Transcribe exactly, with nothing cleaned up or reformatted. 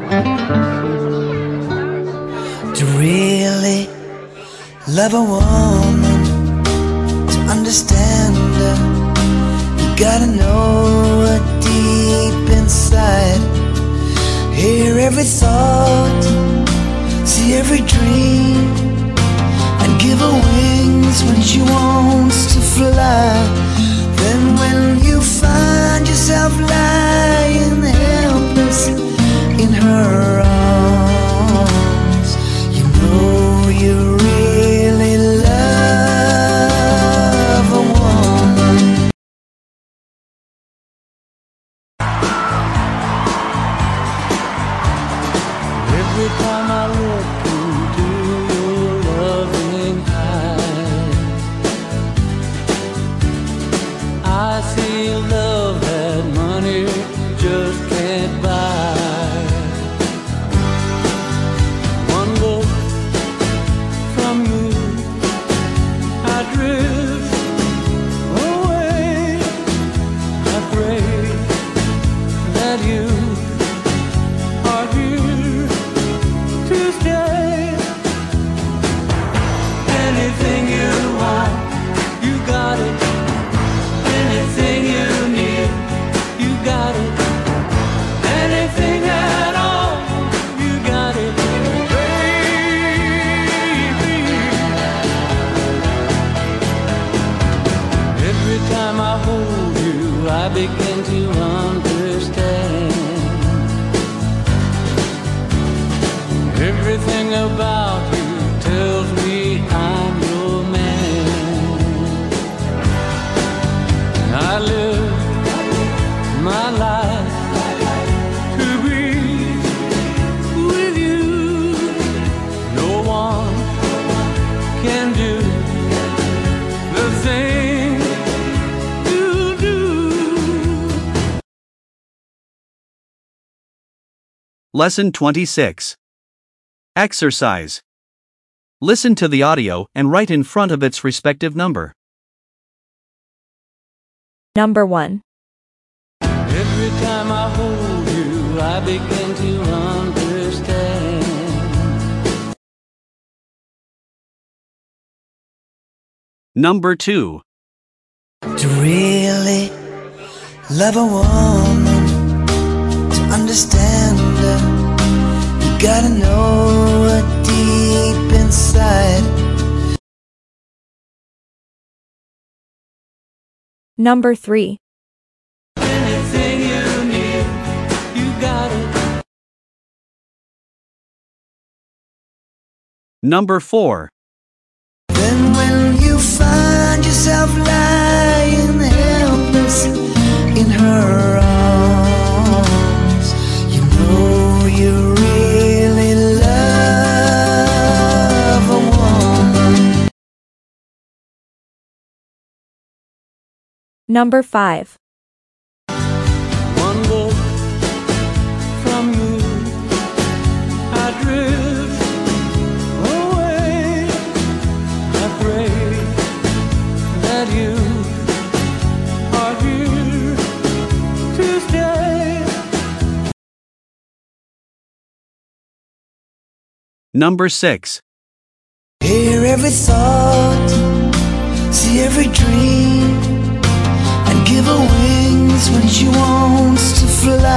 To really love a woman, to understand her, you gotta know her deep inside. Hear every thought, see every dream, and give her wings when she wants to fly. Then when you find yourself lying helpless in her arms, you know you really love a woman. Every time I look into your loving eyes, I see a love that money just can't buy. One look from you, I drift away. I pray that you are here to stay. Anything you want, you got it. Anything you need, you got it. Anything at all, you got it, baby. Every time I hold you, I begin to understand. Everything about you tells me I'm your man. I live my life to be with you. No one can do the thing you do. Lesson twenty-six. Exercise. Listen to the audio and write in front of its respective number. Number one. Every time I hold you, I begin to understand. Number two. To really love a woman, to understand her, you gotta know her deep inside. Number three. Anything you need, you got it. Number four. Then when you find yourself lying helpless in her arms, you know you really love a woman. Number five. One look from you, I drift away. I pray that you are here to stay. Number six. Hear every thought, see every dream, and give her wings when she wants to fly.